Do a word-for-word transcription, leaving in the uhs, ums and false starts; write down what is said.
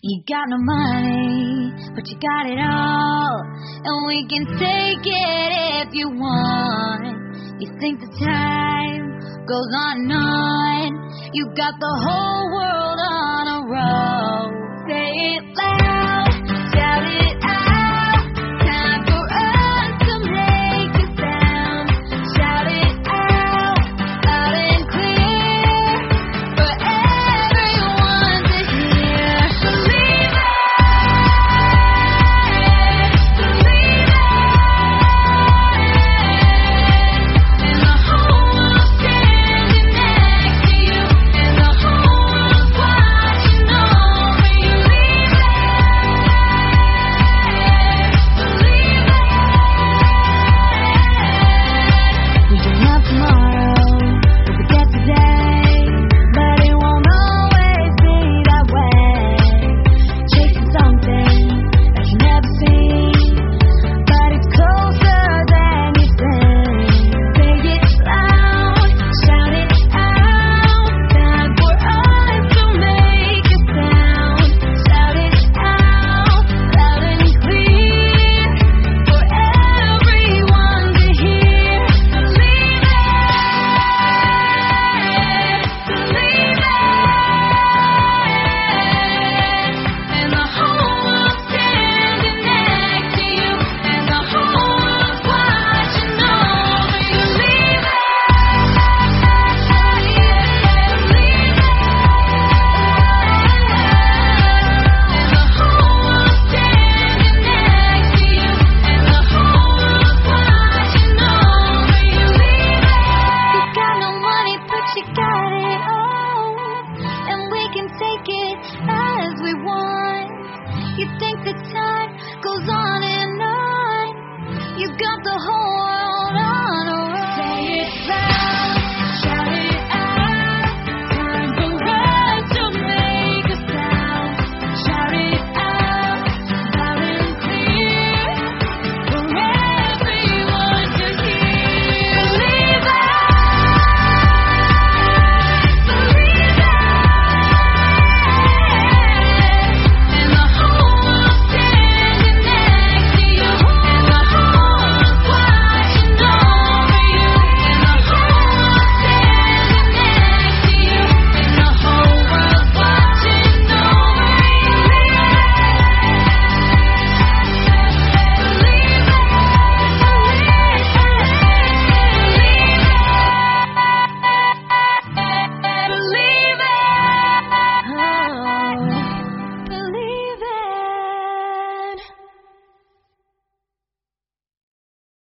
You got no money, but you got it all, and we can take it if you want. You think the time goes on and on, you got the whole world on a roll. Say it loud, shout it out, time for us to make a sound. Shout it out, loud and clear, for everyone to hear. Believe it, believe it, and the whole world's standing next to you, and the whole world's watching over you. Believe it, believe it. We don't have tomorrow, we'll forget today, but it won't always be that way. Chasing something that you never seen, but it's closer than you think. Say it loud, shout it out, time for us to make a sound. Shout it out, loud and clear, for everyone to hear. Believe it, believe it, and the whole world's standing next to you, and the whole world's watching over you. Believe it, believe it, and the whole world's standing next to you, and the whole world's watching over you. Believe it. You got no money, but you got it all, and we can take it as we want. You think the time